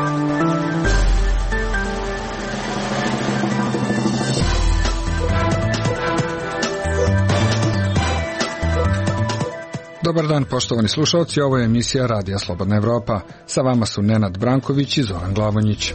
Dobar dan, poštovani slušalci, ovo je emisija Radija Slobodna Evropa. Sa vama su Nenad Branković i Zoran Glavonjić.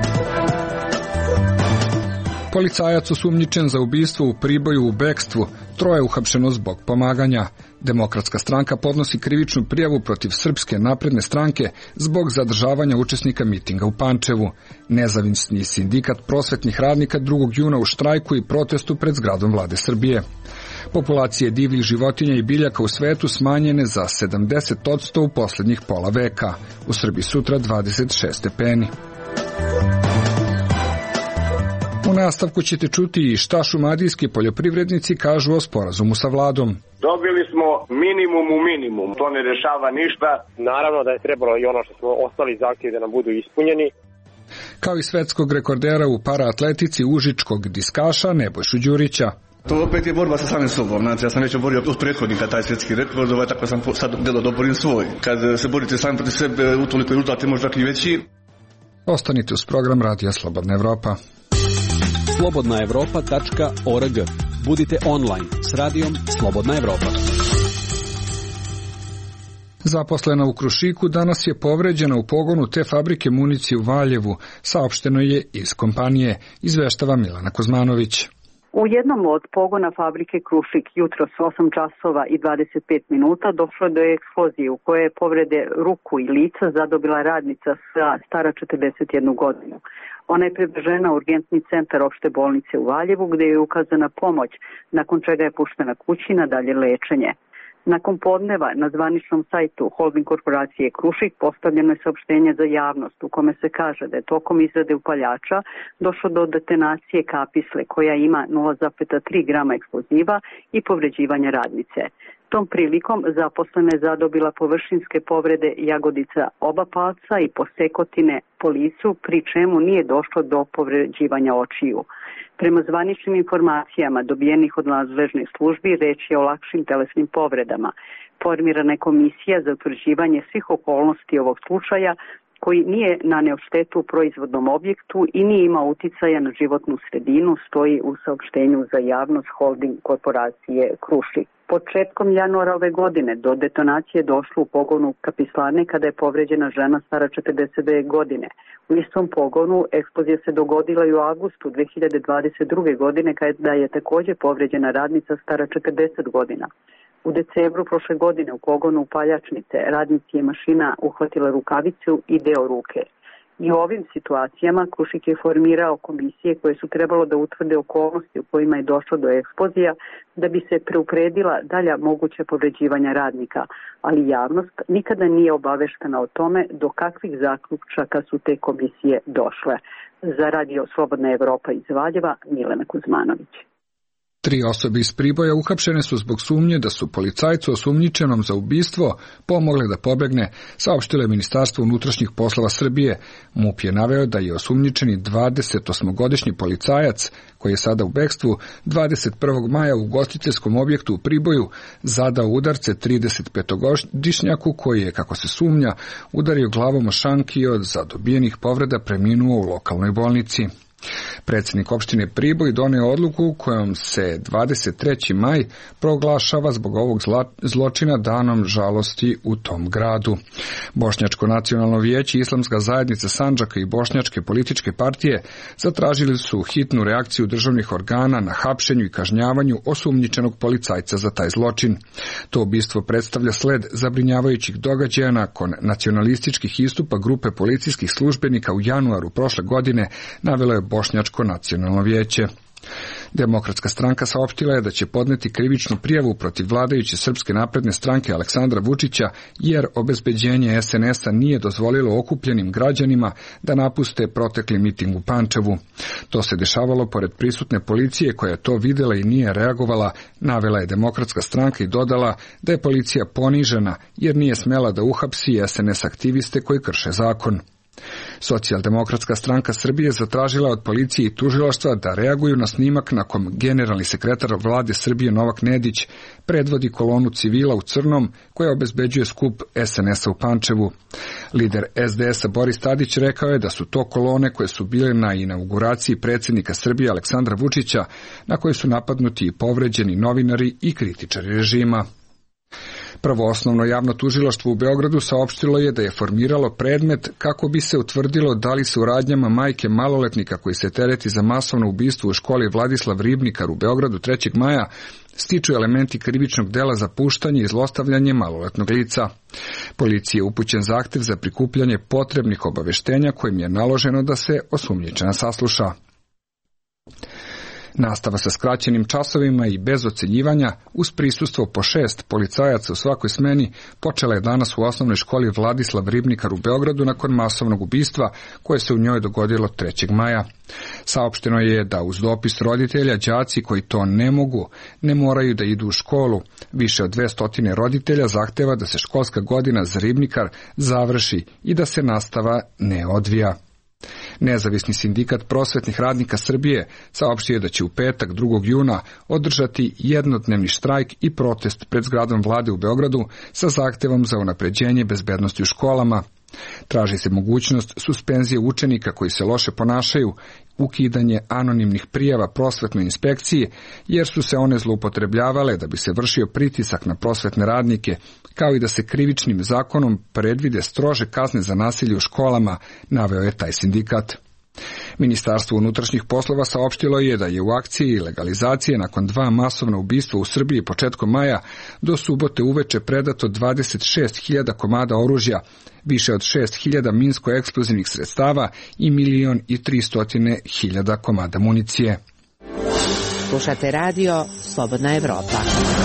Policajac osumnjičen za ubistvo u Priboju u bekstvu, 3 uhapšeno zbog pomaganja. Demokratska stranka podnosi krivičnu prijavu protiv Srpske napredne stranke zbog zadržavanja učesnika mitinga u Pančevu. Nezavisni sindikat prosvetnih radnika 2. juna u štrajku i protestu pred zgradom Vlade Srbije. Populacije divljih životinja i biljaka u svetu smanjene za 70% u posljednjih pola veka. U Srbiji sutra 26 stepeni. U nastavku ćete čuti i šta šumadijski poljoprivrednici kažu o sporazumu sa vladom. Dobili smo minimum u minimum, to ne rešava ništa. Naravno da je trebalo i ono što smo ostali zahtjevi da nam budu ispunjeni. Kao i svetskog rekordera u paraatletici užičkog diskaša Nebojšu Đurića. To opet je borba sa samim sobom. Znači, ja sam već borio od prethodnika taj svjetski rekord, tako sam sad delo da borim svoj. Kad se borite sami protiv sebe, utoliko je rezultat možda i veći. Ostanite uz program Radija Slobodna Evropa. slobodnaevropa.org. Budite online s radijom Slobodna Evropa. Zaposlena u Krušiku danas je povređena u pogonu te fabrike municije u Valjevu, saopšteno je iz kompanije, izveštava Milana Kuzmanović. U jednom od pogona fabrike Krušik jutros 8 časova i 25 minuta došlo do eksplozije u kojoj je povrede ruku i lica zadobila radnica stara 41 godinu. Ona je prevežena u urgentni centar opšte bolnice u Valjevu gdje je ukazana pomoć, nakon čega je puštena kući na dalje lečenje. Nakon podneva na zvaničnom sajtu holding korporacije Krušik postavljeno je saopštenje za javnost u kome se kaže da je tokom izrade upaljača došlo do detonacije kapisle koja ima 0,3 grama eksploziva i povređivanja radnice. Tom prilikom zaposlena je zadobila površinske povrede jagodica oba palca i posekotine po licu, pri čemu nije došlo do povređivanja očiju. Prema zvaničnim informacijama dobijenih od nadležnih službi, reč je o lakšim telesnim povredama. Formirana je komisija za utvrđivanje svih okolnosti ovog slučaja koji nije naneo štetu u proizvodnom objektu i nije imao uticaja na životnu sredinu, stoji u saopštenju za javnost holding korporacije Krušik. Početkom januara ove godine do detonacije došlo u pogonu kapislane kada je povređena žena stara 42 godine. U istom pogonu eksplozija se dogodila i u avgustu 2022. godine kada je također povređena radnica stara 40 godina. U decembru prošle godine u pogonu upaljačnice radnici je mašina uhvatila rukavicu i deo ruke. I u ovim situacijama Krušik je formirao komisije koje su trebalo da utvrde okolnosti u kojima je došlo do eksplozija da bi se preupredila dalja moguća povređivanja radnika, ali javnost nikada nije obaveštena o tome do kakvih zaključaka su te komisije došle. Za Radio Slobodna Evropa iz Valjeva, Milana Kuzmanović. 3 osobe iz Priboja uhapšene su zbog sumnje da su policajcu osumnjičenom za ubistvo pomogle da pobegne, saopštilo je Ministarstvo unutrašnjih poslova Srbije. MUP je naveo da je osumnjičeni 28-godišnji policajac, koji je sada u bekstvu, 21. maja u ugostiteljskom objektu u Priboju zadao udarce 35-godišnjaku koji je, kako se sumnja, udario glavom o šank i od zadobijenih povreda preminuo u lokalnoj bolnici. Predsjednik opštine Priboj doneo odluku kojom se 23. maj proglašava zbog ovog zločina danom žalosti u tom gradu. Bošnjačko nacionalno vijeće, Islamska zajednica Sandžaka i bošnjačke političke partije zatražili su hitnu reakciju državnih organa na hapšenju i kažnjavanju osumnjičenog policajca za taj zločin. To ubistvo predstavlja sled zabrinjavajućih događaja nakon nacionalističkih istupa grupe policijskih službenika u januaru prošle godine, navelo je Bošnjačko nacionalno vijeće. Demokratska stranka saopštila je da će podneti krivičnu prijavu protiv vladajuće Srpske napredne stranke Aleksandra Vučića, jer obezbeđenje SNS-a nije dozvolilo okupljenim građanima da napuste protekli miting u Pančevu. To se dešavalo pored prisutne policije koja je to videla i nije reagovala, navela je Demokratska stranka i dodala da je policija ponižena jer nije smela da uhapsi SNS aktiviste koji krše zakon. Socijaldemokratska stranka Srbije zatražila od policije i tužilaštva da reaguju na snimak na kom generalni sekretar vlade Srbije Novak Nedić predvodi kolonu civila u crnom koja obezbeđuje skup SNS-a u Pančevu. Lider SDS-a Boris Tadić rekao je da su to kolone koje su bile na inauguraciji predsjednika Srbije Aleksandra Vučića, na kojoj su napadnuti i povređeni novinari i kritičari režima. Prvo osnovno javno tužilaštvo u Beogradu saopštilo je da je formiralo predmet kako bi se utvrdilo da li se u radnjama majke maloletnika koji se tereti za masovno ubistvo u školi Vladislav Ribnikar u Beogradu 3. maja stiču elementi krivičnog dela za puštanje i zlostavljanje maloletnog lica. Policiji je upućen zahtev za prikupljanje potrebnih obaveštenja kojim je naloženo da se osumnjičena sasluša. Nastava sa skraćenim časovima i bez ocenjivanja, uz prisustvo po 6 policajaca u svakoj smeni, počela je danas u osnovnoj školi Vladislav Ribnikar u Beogradu nakon masovnog ubistva koje se u njoj dogodilo 3. maja. Saopšteno je da uz dopis roditelja đaci koji to ne mogu, ne moraju da idu u školu. Više od 200 roditelja zahteva da se školska godina za Ribnikar završi i da se nastava ne odvija. Nezavisni sindikat prosvetnih radnika Srbije saopštio je da će u petak 2. juna održati jednodnevni štrajk i protest pred zgradom vlade u Beogradu sa zahtevom za unapređenje bezbednosti u školama. Traži se mogućnost suspenzije učenika koji se loše ponašaju, ukidanje anonimnih prijava prosvetnoj inspekciji, jer su se one zloupotrebljavale da bi se vršio pritisak na prosvetne radnike, kao i da se krivičnim zakonom predvide strože kazne za nasilje u školama, naveo je taj sindikat. Ministarstvo unutrašnjih poslova saopštilo je da je u akciji legalizacije nakon 2 masovna ubistva u Srbiji početkom maja do subote uveče predato 26.000 komada oružja, više od 6.000 minsko-eksplozivnih sredstava i 1.300.000 komada municije. Slušate radio Slobodna Evropa.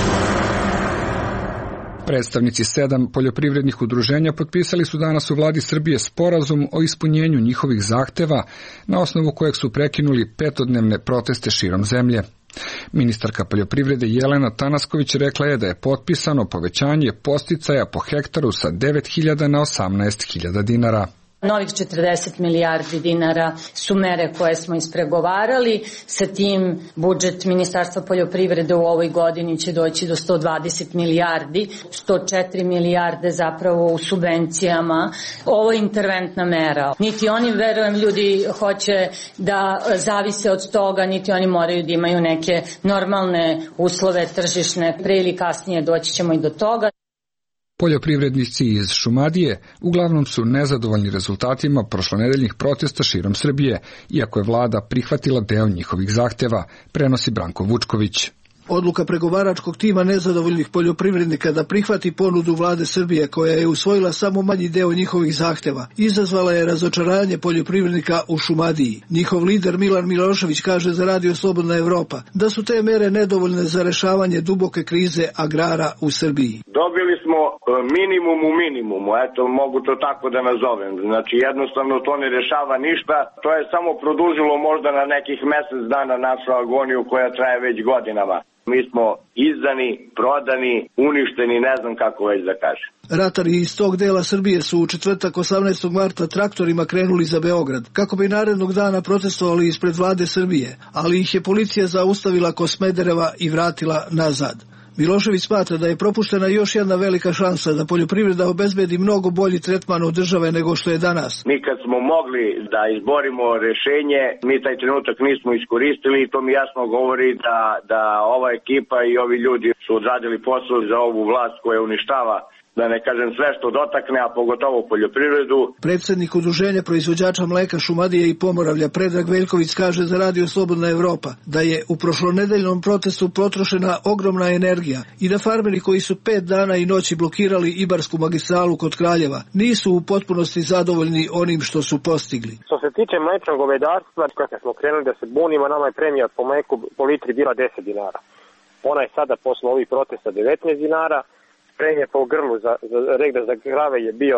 Predstavnici 7 poljoprivrednih udruženja potpisali su danas u vladi Srbije sporazum o ispunjenju njihovih zahteva, na osnovu kojeg su prekinuli 5-dnevne proteste širom zemlje. Ministarka poljoprivrede Jelena Tanasković rekla je da je potpisano povećanje podsticaja po hektaru sa 9.000 na 18.000 dinara. Novih 40 milijardi dinara su mere koje smo ispregovarali. Sa tim budžet Ministarstva poljoprivrede u ovoj godini će doći do 120 milijardi, 104 milijarde zapravo u subvencijama. Ovo je interventna mera. Niti oni, verujem, ljudi hoće da zavise od toga, niti oni moraju da imaju neke normalne uslove tržišne. Pre ili kasnije doći ćemo i do toga. Poljoprivrednici iz Šumadije uglavnom su nezadovoljni rezultatima prošlonedeljnih protesta širom Srbije, iako je vlada prihvatila deo njihovih zahteva, prenosi Branko Vučković. Odluka pregovaračkog tima nezadovoljnih poljoprivrednika da prihvati ponudu vlade Srbije, koja je usvojila samo manji deo njihovih zahteva, izazvala je razočaranje poljoprivrednika u Šumadiji. Njihov lider Milan Milošević kaže za Radio Slobodna Evropa da su te mere nedovoljne za rešavanje duboke krize agrara u Srbiji. Dobili smo minimum u minimumu, eto mogu to tako da nazovem. Znači jednostavno to ne rešava ništa, to je samo produžilo možda na nekih mesec dana našu agoniju koja traje već godinama. Mi smo izdani, prodani, uništeni, ne znam kako već da kažem. Ratari iz tog dela Srbije su u četvrtak 18. marta traktorima krenuli za Beograd, kako bi narednog dana protestovali ispred vlade Srbije, ali ih je policija zaustavila kod Smedereva i vratila nazad. Milošević smatra da je propuštena još jedna velika šansa da poljoprivreda obezbedi mnogo bolji tretman od države nego što je danas. Mi kad smo mogli da izborimo rešenje, mi taj trenutak nismo iskoristili i to mi jasno govori da ova ekipa i ovi ljudi su odradili posao za ovu vlast koja uništava, da ne kažem sve što dotakne, a pogotovo poljoprivredu. Predsednik udruženja proizvođača mleka Šumadije i Pomoravlja Predrag Veljković kaže za Radio Slobodna Evropa da je u prošlonedeljnom protestu potrošena ogromna energija i da farmeri koji su 5 dana i noći blokirali Ibarsku magistralu kod Kraljeva nisu u potpunosti zadovoljni onim što su postigli. Što se tiče mlečnog govedarstva, kada smo krenuli da se bunimo, nama je premija po mleku po litri bila 10 dinara. Ona je sada posle ovih protesta 19 dinara. Premija po grlu za regda za krave je bio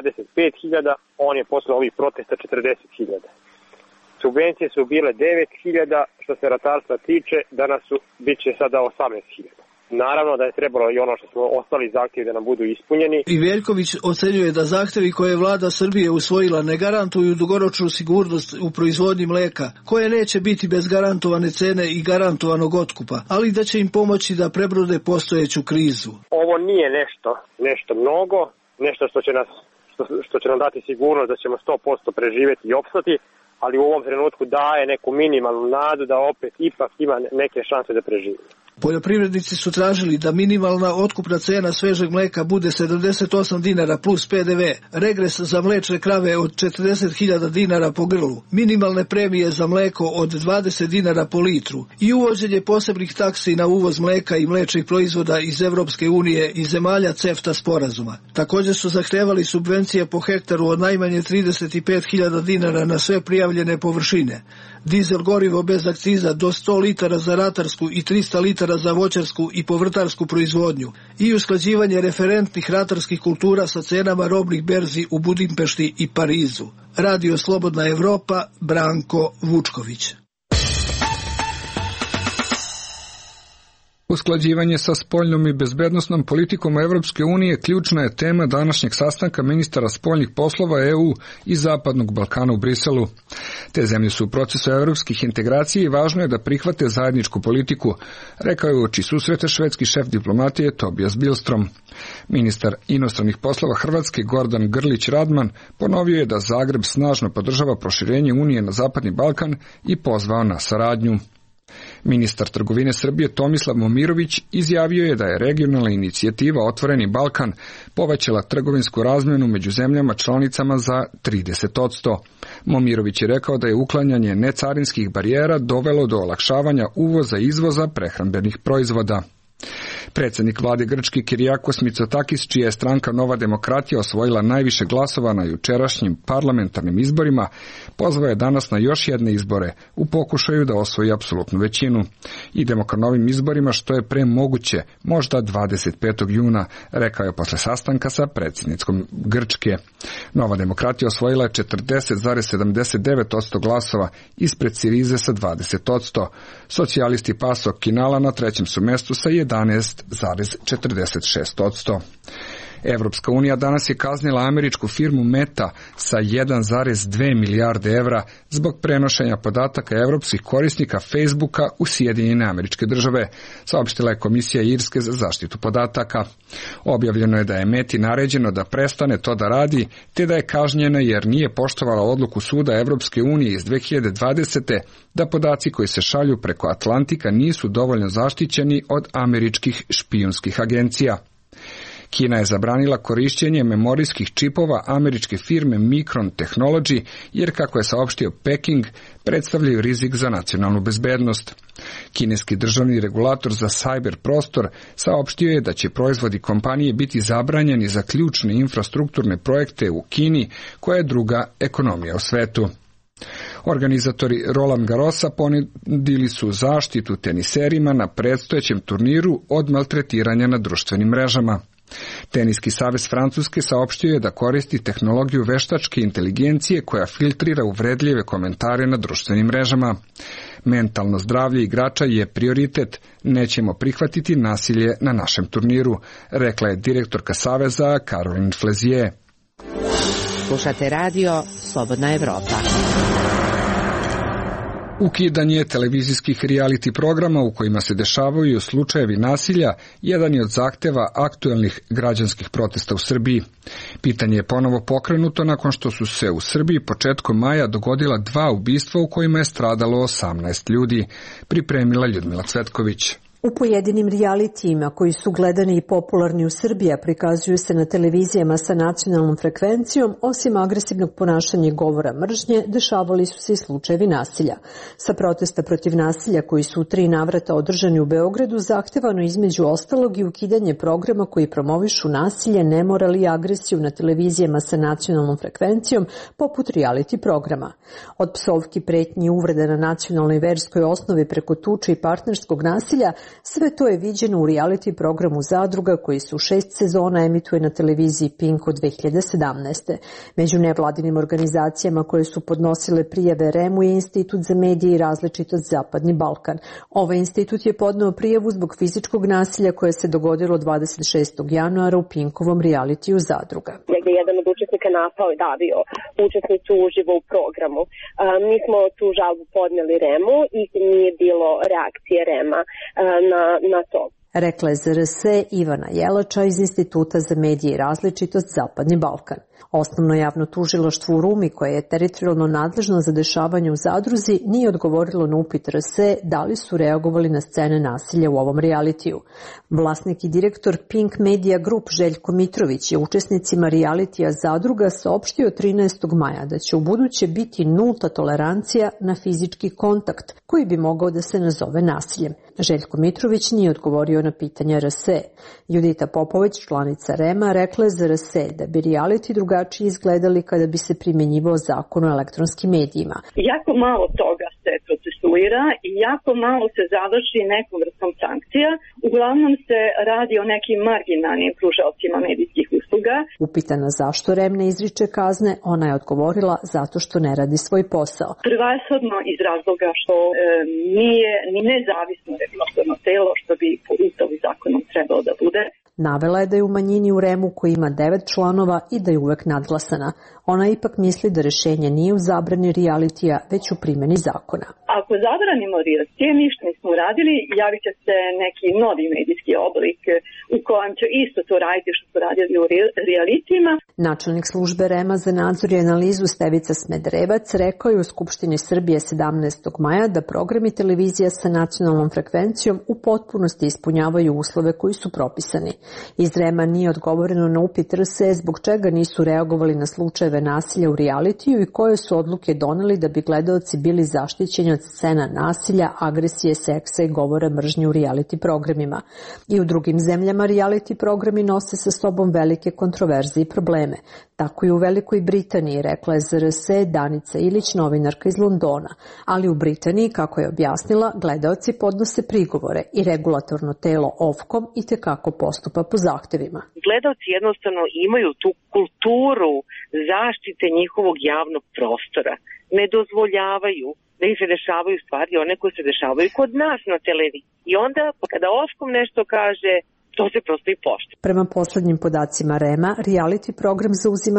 25.000, on je posle ovih protesta 40.000. Subvencije su bile 9.000, što se ratarstva tiče, danas bit će sada 18.000. Naravno da je trebalo i ono što smo ostali zahtjevi da nam budu ispunjeni. I Veljković ocenjuje da zahtevi koje je vlada Srbije usvojila ne garantuju dugoročnu sigurnost u proizvodnji mleka, koje neće biti bez garantovane cene i garantovanog otkupa, ali da će im pomoći da prebrode postojeću krizu. Ovo nije nešto mnogo, nešto što će nam dati sigurnost da ćemo 100% preživjeti i opstati, ali u ovom trenutku daje neku minimalnu nadu da opet ipak ima neke šanse da preživimo. Poljoprivrednici su tražili da minimalna otkupna cena svežeg mleka bude 78 dinara plus PDV, regres za mlečne krave od 40.000 dinara po grlu, minimalne premije za mleko od 20 dinara po litru i uvođenje posebnih taksi na uvoz mleka i mlečnih proizvoda iz Evropske unije i zemalja CEFTA sporazuma. Također su zahtevali subvencije po hektaru od najmanje 35.000 dinara na sve prijavljene površine, dizel gorivo bez akciza do 100 litara za ratarsku i 300 litara za voćarsku i povrtarsku proizvodnju i usklađivanje referentnih ratarskih kultura sa cenama robnih berzi u Budimpešti i Parizu. Radio Slobodna Evropa, Branko Vučković. Usklađivanje sa spoljnom i bezbednosnom politikom Evropske unije ključna je tema današnjeg sastanka ministara spoljnih poslova EU i Zapadnog Balkana u Briselu. Te zemlje su u procesu evropskih integracija i važno je da prihvate zajedničku politiku, rekao je uoči susreta švedski šef diplomatije Tobias Billström. Ministar inostranih poslova Hrvatske Gordan Grlić Radman ponovio je da Zagreb snažno podržava proširenje Unije na Zapadni Balkan i pozvao na saradnju. Ministar trgovine Srbije Tomislav Momirović izjavio je da je regionalna inicijativa Otvoreni Balkan povećala trgovinsku razmjenu među zemljama članicama za 30%. Momirović je rekao da je uklanjanje necarinskih barijera dovelo do olakšavanja uvoza i izvoza prehrambenih proizvoda. Predsjednik vlade Grčke Kyriakos Mitsotakis, čija je stranka Nova demokratija osvojila najviše glasova na jučerašnjim parlamentarnim izborima, pozvao je danas na još jedne izbore u pokušaju da osvoji apsolutnu većinu. Idemo ka novim izborima što je pre moguće, možda 25. juna, rekao je posle sastanka sa predsjednicom Grčke. Nova demokratija osvojila je 40,79% glasova ispred Sirize sa 20%. Socijalisti PASOK Kinala na trećem su mestu sa 11,46%. Evropska unija danas je kaznila američku firmu Meta sa 1,2 milijarde evra zbog prenošenja podataka evropskih korisnika Facebooka u Sjedinjene Američke Države, saopštila je Komisija Irske za zaštitu podataka. Objavljeno je da je Meti naređeno da prestane to da radi, te da je kažnjena jer nije poštovala odluku Suda Evropske unije iz 2020. da podaci koji se šalju preko Atlantika nisu dovoljno zaštićeni od američkih špijunskih agencija. Kina je zabranila korišćenje memorijskih čipova američke firme Micron Technology, jer kako je saopštio Peking, predstavljaju rizik za nacionalnu bezbednost. Kineski državni regulator za cyber prostor saopštio je da će proizvodi kompanije biti zabranjeni za ključne infrastrukturne projekte u Kini, koja je druga ekonomija u svetu. Organizatori Roland Garrosa ponudili su zaštitu teniserima na predstojećem turniru od maltretiranja na društvenim mrežama. Teniski savez Francuske saopštio je da koristi tehnologiju veštačke inteligencije koja filtrira uvredljive komentare na društvenim mrežama. Mentalno zdravlje igrača je prioritet, nećemo prihvatiti nasilje na našem turniru, rekla je direktorka saveza Caroline Flezier. Slušate radio Slobodna Evropa. Ukidanje televizijskih reality programa u kojima se dešavaju slučajevi nasilja jedan je od zahteva aktuelnih građanskih protesta u Srbiji. Pitanje je ponovo pokrenuto nakon što su se u Srbiji početkom maja dogodila 2 ubistva u kojima je stradalo 18 ljudi, pripremila Ljudmila Cvetković. U pojedinim realitijima koji su gledani i popularni u Srbiji, prikazuju se na televizijama sa nacionalnom frekvencijom, osim agresivnog ponašanja i govora mržnje, dešavali su se i slučajevi nasilja. Sa protesta protiv nasilja koji su u 3 navrata održani u Beogradu, zahtevano između ostalog i ukidanje programa koji promovišu nasilje, nemoral i agresiju na televizijama sa nacionalnom frekvencijom, poput reality programa. Od psovki, pretnji i uvrede na nacionalnoj i verskoj osnovi preko tuče i partnerskog nasilja Sve to je viđeno u reality programu Zadruga koji se u 6 sezona emituje na televiziji Pink od 2017. Među nevladinim organizacijama koje su podnosile prijave REM-u je Institut za medije i različitost Zapadni Balkan. Ovaj institut je podneo prijavu zbog fizičkog nasilja koje se dogodilo 26. januara u Pinkovom realitiju Zadruga. Negde jedan od učesnika napao je davio učesnicu uživo u programu. Mi smo tu žalbu podneli REM-u i nije bilo reakcije REM-a na to. Rekla je ZRS Ivana Jelača iz Instituta za medije i različitost Zapadni Balkan. Osnovno javno tužilaštvo u Rumi, koje je teritorijalno nadležno za dešavanje u Zadruzi, nije odgovorilo na upit RS da li su reagovali na scene nasilja u ovom realitiju. Vlasnik i direktor Pink Media Group Željko Mitrović je učesnicima realitija Zadruga saopštio 13. maja da će u buduće biti nulta tolerancija na fizički kontakt, koji bi mogao da se nazove nasiljem. Željko Mitrović nije odgovorio na pitanja RS. Judita Popović, članica REM-a, rekla je za RS da bi reality drugačije izgledali kada bi se primjenjivao zakon o elektronskim medijima. Jako malo toga se procesuira i jako malo se završi nekom vrstom sankcija. Uglavnom se radi o nekim marginalnim pružaocima medijskih usluga. Upitana zašto REM ne izriče kazne, ona je odgovorila zato što ne radi svoj posao. Prvenstveno iz razloga što nije ni nezavisno regulatorno telo što bi po Ustavu i zakonom trebalo da bude. Navela je da je u manjini u REM-u koji ima 9 članova i da je uvek nadglasana. Ona ipak misli da rešenje nije u zabrani realitija, već u primjeni zakona. Ako zabranimo realitije, ništa nismo uradili, javit će se neki novi medijski oblik u kojem će isto to raditi što su radili u realitijima. Načelnik službe REM-a za nadzor i analizu Stevica Smederevac rekao je u Skupštini Srbije 17. maja da programi televizija sa nacionalnom frekvencijom u potpunosti ispunjavaju uslove koji su propisani. Iz REM-a nije odgovoreno na upit RS zbog čega nisu reagovali na slučajeve nasilja u realitiju i koje su odluke doneli da bi gledaoci bili zaštićeni od scena nasilja, agresije, seksa i govora mržnje u reality programima. I u drugim zemljama reality programi nose sa sobom velike kontroverze i probleme. Tako i u Velikoj Britaniji, rekla je ZRS Danica Ilić, novinarka iz Londona. Ali u Britaniji, kako je objasnila, gledaoci podnose prigovore i regulatorno telo Ofcom i tekako postupa po zahtevima. Gledaoci jednostavno imaju tu kulturu zaštite njihovog javnog prostora. Ne dozvoljavaju da im se dešavaju stvari one koje se dešavaju kod nas na televiziji. I onda kada Ofcom nešto kaže, to se prosto i poštuje. Prema poslednjim podacima REM-a, reality program zauzima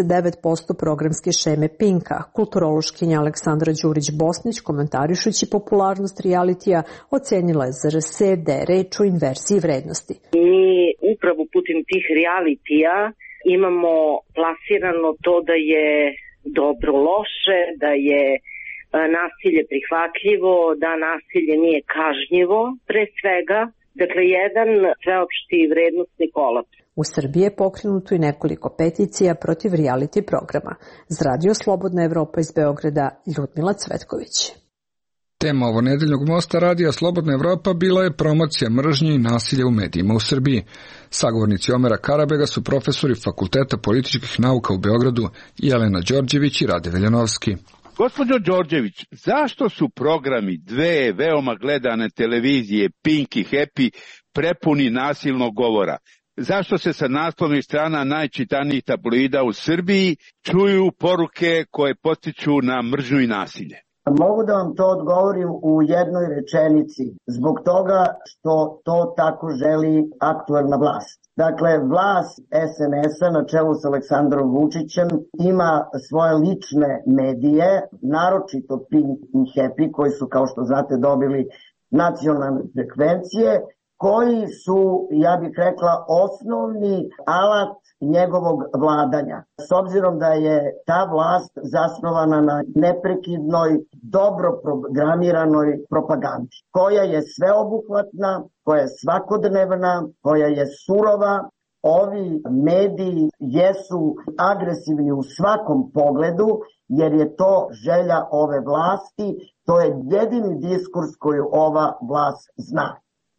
39% programske šeme Pinka. Kulturološkinja Aleksandra Đurić-Bosnić, komentarišući popularnost realitija, ocenila je ZRS da je reč o inverziji vrednosti. Mi upravo putem tih realitija imamo plasirano to da je dobro loše, da je nasilje prihvatljivo, da nasilje nije kažnjivo, pre svega. Dakle, jedan sveopšti vrednostni kolaps. U Srbiji je pokrenuto i nekoliko peticija protiv reality programa. Za Radio Slobodna Evropa iz Beograda, Ljudmila Cvetković. Tema ovonedeljnog mosta Radija Slobodna Evropa bila je promocija mržnje i nasilja u medijima u Srbiji. Sagovornici Omera Karabega su profesori Fakulteta političkih nauka u Beogradu Jelena Đorđević i Rade Veljanovski. Gospođo Đorđević, zašto su programi dve veoma gledane televizije Pink i Happy prepuni nasilnog govora? Zašto se sa naslovnih strana najčitanijih tabloida u Srbiji čuju poruke koje potiču na mržnju i nasilje? Mogu da vam to odgovorim u jednoj rečenici, zbog toga što to tako želi aktuelna vlast. Dakle, vlast SNS-a na čelu s Aleksandrom Vučićem ima svoje lične medije, naročito Pink i Happy, koji su, kao što znate, dobili nacionalne frekvencije, koji su, ja bih rekla, osnovni alat njegovog vladanja. S obzirom da je ta vlast zasnovana na neprekidnoj, dobro programiranoj propagandi, koja je sveobuhvatna, koja je svakodnevna, koja je surova. Ovi mediji jesu agresivni u svakom pogledu, jer je to želja ove vlasti, to je jedini diskurs koju ova vlast zna.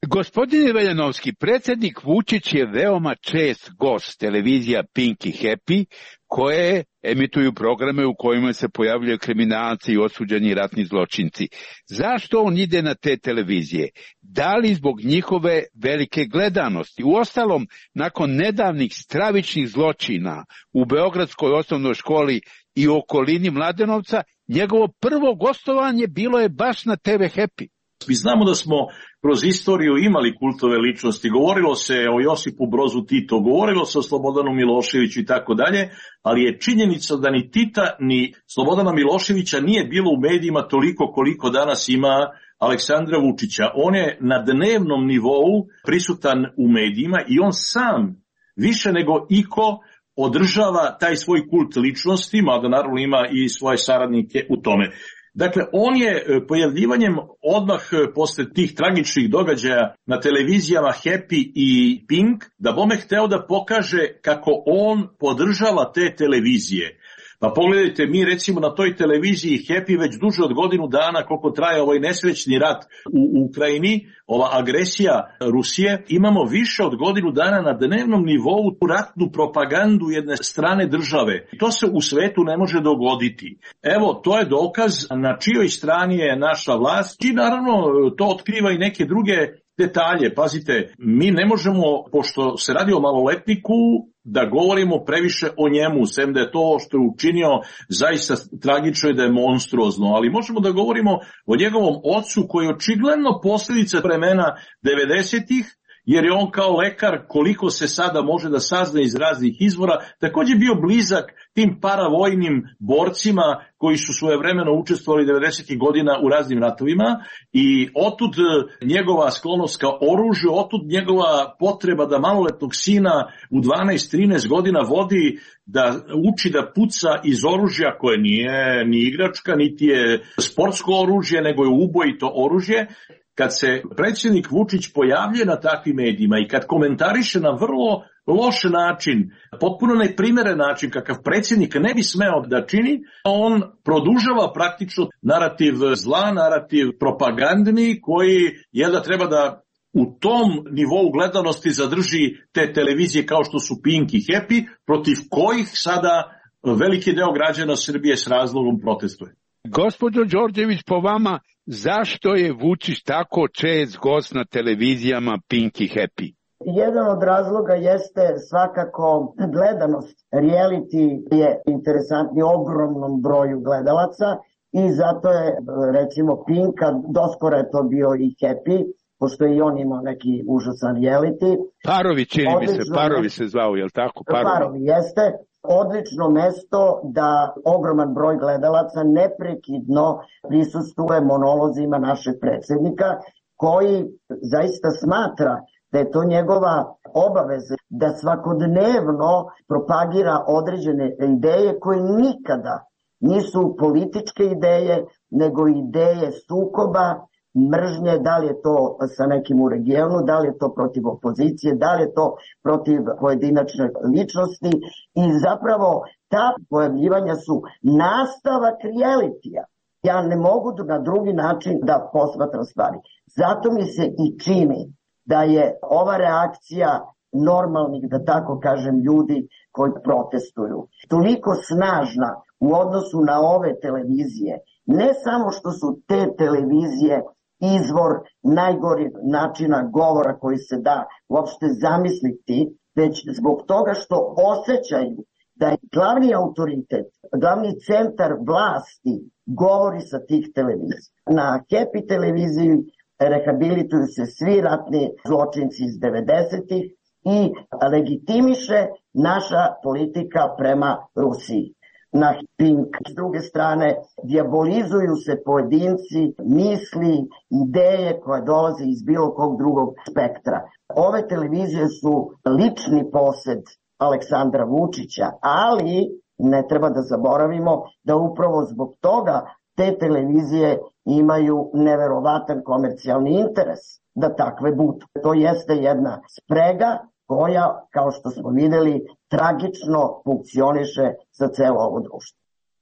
Gospodine Veljanovski, predsjednik Vučić je veoma čest gost televizija Pink i Happy, koje emituju programe u kojima se pojavljaju kriminalci i osuđeni ratni zločinci. Zašto on ide na te televizije? Da li zbog njihove velike gledanosti? Uostalom, nakon nedavnih stravičnih zločina u Beogradskoj osnovnoj školi i okolini Mladenovca, njegovo prvo gostovanje bilo je baš na TV Happy. Mi znamo da smo kroz istoriju imali kultove ličnosti, govorilo se o Josipu Brozu Tito, govorilo se o Slobodanu Miloševiću i tako dalje, ali je činjenica da ni Tita ni Slobodana Miloševića nije bilo u medijima toliko koliko danas ima Aleksandra Vučića. On je na dnevnom nivou prisutan u medijima i on sam više nego iko održava taj svoj kult ličnosti, mada naravno ima i svoje saradnike u tome. Dakle, on je pojavljivanjem odmah posle tih tragičnih događaja na televizijama Happy i Pink, da bome hteo da pokaže kako on podržava te televizije. Pa pogledajte, mi recimo na toj televiziji Happy već duže od godinu dana, koliko traje ovaj nesrećni rat u Ukrajini, ova agresija Rusije, imamo više od godinu dana na dnevnom nivou ratnu propagandu jedne strane države. To se u svetu ne može dogoditi. Evo, to je dokaz na čijoj strani je naša vlast i naravno to otkriva i neke druge detalje. Pazite, mi ne možemo, pošto se radi o maloletniku, da govorimo previše o njemu, sem da je to što je učinio zaista tragično i da je monstruozno, ali možemo da govorimo o njegovom ocu koji je očigledno posljedica vremena 90-ih, jer je on kao lekar, koliko se sada može da sazna iz raznih izvora, također bio blizak tim paravojnim borcima koji su svojevremeno učestvovali 90. godina u raznim ratovima i otud njegova sklonost ka oružju, otud njegova potreba da maloletnog sina u 12-13 godina vodi da uči da puca iz oružja koje nije ni igračka, niti je sportsko oružje, nego je ubojito oružje. Kad se predsjednik Vučić pojavlja na takvim medijima i kad komentariše na vrlo loš način, potpuno neprimeren način kakav predsjednik ne bi smeo da čini, on produžava praktično narativ zla, narativ propagandni koji je da treba da u tom nivou gledanosti zadrži te televizije kao što su Pink i Happy, protiv kojih sada veliki deo građana Srbije s razlogom protestuje. Gospođo Đorđević, po vama, zašto je Vučić tako čest gost na televizijama Pink i Happy? Jedan od razloga jeste svakako gledanost. Reality je interesantni ogromnom broju gledalaca i zato je recimo Pink, doskoro je to bio i Happy, pošto i on imao neki užasan reality. Parovi, čini mi se, Parovi se zvao, je li tako? Parovi jeste. Odlično mesto da ogroman broj gledalaca neprekidno prisustvuje monolozima našeg predsjednika, koji zaista smatra da je to njegova obaveza da svakodnevno propagira određene ideje koje nikada nisu političke ideje, nego ideje sukoba, mržnje, da li je to sa nekim u regionu, da li je to protiv opozicije, da li je to protiv pojedinačne ličnosti i zapravo ta pojavljivanja su nastavak realitija. Ja ne mogu na drugi način da posmatram stvari. Zato mi se i čini da je ova reakcija normalnih, da tako kažem, ljudi koji protestuju toliko snažna u odnosu na ove televizije. Ne samo što su te televizije izvor najgorih načina govora koji se da uopšte zamisliti, već zbog toga što osjećaju da je glavni autoritet, glavni centar vlasti govori sa tih televizija. Na Happy televiziji rehabilituju se svi ratni zločinci iz 90-ih i legitimiše naša politika prema Rusiji. Na Pink, s druge strane, dijabolizuju se pojedinci, misli, ideje koje dolaze iz bilo kog drugog spektra. Ove televizije su lični posed Aleksandra Vučića, ali ne treba da zaboravimo da upravo zbog toga te televizije imaju neverovatan komercijalni interes da takve budu. To jeste jedna sprega koja, kao što smo videli, tragično funkcioniše za celo ovo društvo.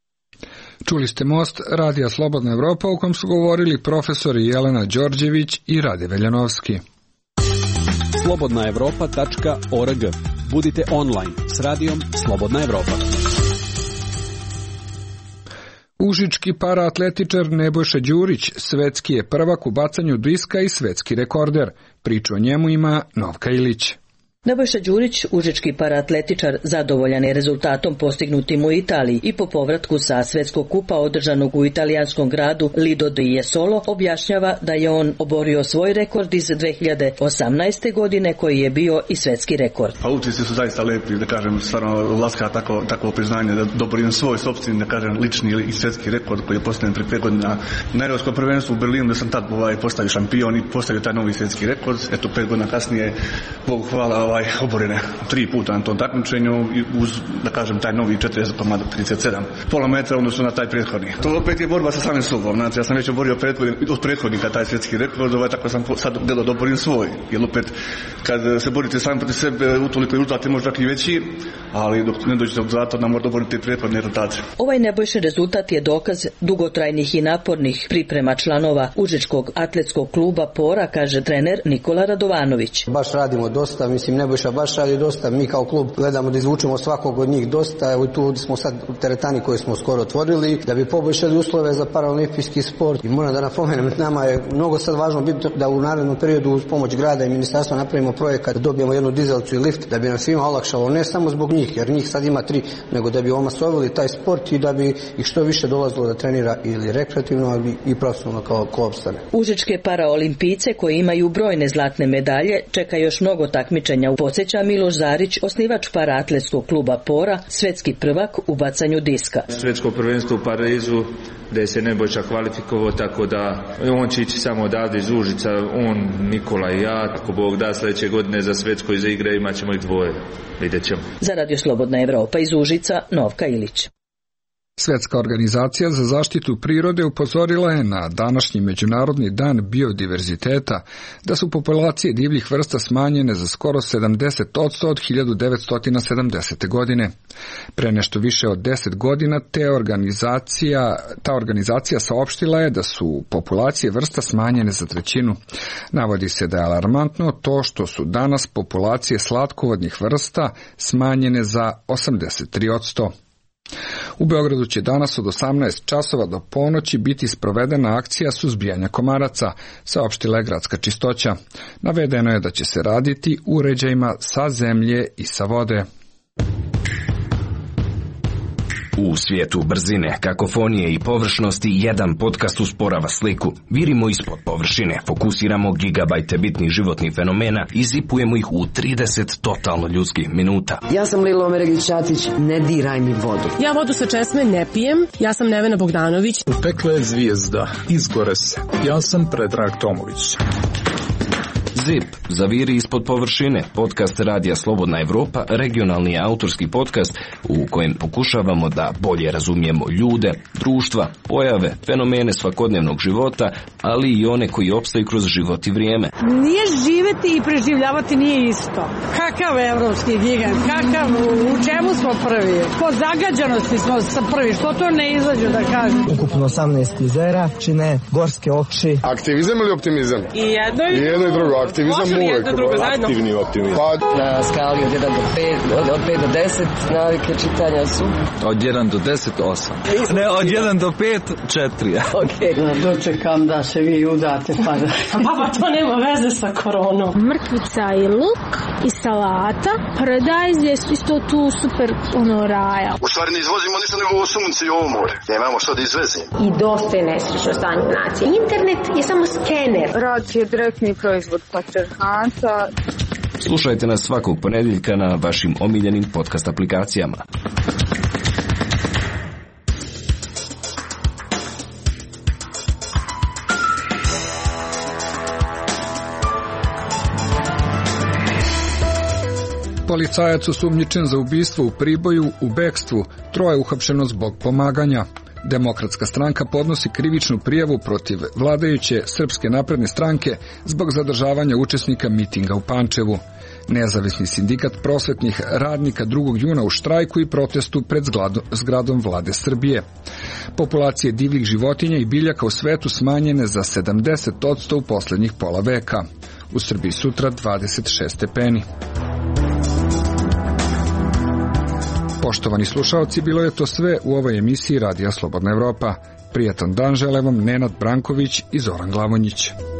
Čuli ste Most Radija Slobodna Evropa u kom su govorili profesori Jelena Đorđević i Rade Veljanovski. slobodnaevropa.org. Budite online s radijom Slobodna Evropa. Užički paraatletičar Nebojša Đurić svetski je prvak u bacanju diska i svetski rekorder. Priču o njemu ima Novka Ilić. Nebojša Đurić, užički paraatletičar, zadovoljan je rezultatom postignutim u Italiji i po povratku sa svetskog kupa održanog u italijanskom gradu Lido di Jesolo objašnjava da je on oborio svoj rekord iz 2018. godine koji je bio i svetski rekord. Pa utisci su zaista lepi, da kažem, stvarno laska takvo priznanje da doborim svoj sopstveni, da kažem, lični i svetski rekord koji je postavljen prije 5 godina na Europskom prvenstvu u Berlinu, da sam tad postavio šampion i postavio taj novi svetski rekord. Eto, 5 godina kasnije, Bogu hvala, oborene 3 puta na tom takmičenju i uz, da kažem, taj novi 40,37 pola metra odnosno na taj prethodni. To opet je borba sa samim sobom. Znači, ja sam već oborio od prethodnika taj svjetski rekord, tako sam sad gledao da oborim svoj. Jer opet, kad se borite sami protiv sebe, utoliko je rezultat možda i veći, ali dok ne dođete od zlata, onda morate oboriti prethodne rezultate. Ovaj Nebojšin rezultat je dokaz dugotrajnih i napornih priprema članova Užičkog atletskog kluba Pora, kaže trener Nikola Radovanović. Baš radimo dosta, mislim, Nebojša baš radi dosta, mi kao klub gledamo da izvučemo svakog od njih dosta, evo tu smo sad u teretani koju smo skoro otvorili, da bi poboljšali uslove za paraolimpijski sport i moram da napomenem, nama je mnogo sad važno biti da u narednom periodu uz pomoć grada i ministarstva napravimo projekat da dobijemo jednu dizelcu i lift, da bi nam svima olakšalo, ne samo zbog njih, jer njih sad ima 3, nego da bi omasovili taj sport i da bi ih što više dolazilo da trenira ili rekreativno, ali i profesionalno kao opstane. Užičke paraolimpijce koji imaju brojne zlatne medalje čeka još mnogo takmičenja. Podsjeća Miloš Zarić, osnivač paraatletskog kluba Pora, svetski prvak u bacanju diska. Svetsko prvenstvo u Parizu gdje se Nebojša kvalifikovao, tako da on će ići samo odavde iz Užica, on, Nikola i ja. Ako Bog da, sljedeće godine za svetsko iza igre imat ćemo ih 2. Vidjet ćemo. Za Radio Slobodna Evropa iz Užica, Novka Ilić. Svjetska organizacija za zaštitu prirode upozorila je na današnji Međunarodni dan biodiverziteta da su populacije divljih vrsta smanjene za skoro 70% od 1970. godine. Pre nešto više od 10 godina ta organizacija saopštila je da su populacije vrsta smanjene za 1/3. Navodi se da je alarmantno to što su danas populacije slatkovodnih vrsta smanjene za 83%. U Beogradu će danas od 18 časova do ponoći biti sprovedena akcija suzbijanja komaraca, saopštila je gradska čistoća. Navedeno je da će se raditi uređajima sa zemlje i sa vode. U svijetu brzine, kakofonije i površnosti jedan podcast usporava sliku. Virimo ispod površine, fokusiramo gigabajte bitnih životnih fenomena i zipujemo ih u 30 totalno ljudskih minuta. Ja sam Lilo Omeregić-Ćatić, ne diraj mi vodu. Ja vodu sa česme ne pijem, ja sam Nevena Bogdanović. U pekle je zvijezda, izgore se. Ja sam Predrag Tomović. ZIP, zaviri ispod površine, podcast Radija Slobodna Evropa, regionalni autorski podcast u kojem pokušavamo da bolje razumijemo ljude, društva, pojave, fenomene svakodnevnog života, ali i one koji opstaju kroz život i vrijeme. Nije živeti i preživljavati nije isto. Kakav evropski gigant, u čemu smo prvi? Po zagađanosti smo prvi, što to ne izađu da kažem? Ukupno 18 jezera, čine gorske oči. Aktivizam ili optimizam? I jedno i drugo. Aktivizam uvek. Aktivni optimizam. Na skali od 1 do 5, od 5 do 10, navike čitanja su? Od 1 do 10, 8. Ne, od 1 do 5, 4. Ok. Dočekam da se vi udate pa da... Baba, to nema veze sa koronom. Mrkvica i luk i salata. Paradajz je isto tu super raja. U stvari ne izvozimo ništa nego ovo sunce i ovo more. Nemamo što da izvezimo. I dosta je nesrećno stanje nacije. Internet je samo skener. Rad je direktni proizvod patrijarhata. Slušajte nas svakog ponedjeljka na vašim omiljenim podcast aplikacijama. Policajac osumnjičen za ubistvo u Priboju u bekstvu, 3 uhapšeno zbog pomaganja. Demokratska stranka podnosi krivičnu prijavu protiv vladajuće Srpske napredne stranke zbog zadržavanja učesnika mitinga u Pančevu. Nezavisni sindikat prosvetnih radnika 2. juna u štrajku i protestu pred zgradom vlade Srbije. Populacije divljih životinja i biljaka u svetu smanjene za 70% u posljednjih pola veka. u Srbiji sutra 26 stepeni. Poštovani slušaoci, bilo je to sve u ovoj emisiji Radija Slobodna Evropa. Prijatan dan žele vam Nenad Branković i Zoran Glavonjić.